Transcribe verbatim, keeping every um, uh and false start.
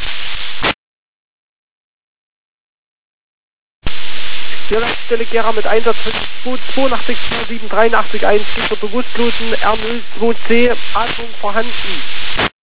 Hier Leitstelle Gera mit Einsatz fünf zweiundachtzig zwei sieben dreiundachtzig eins, Gegner bewusstlosen, R null zwei C, Atmung vorhanden.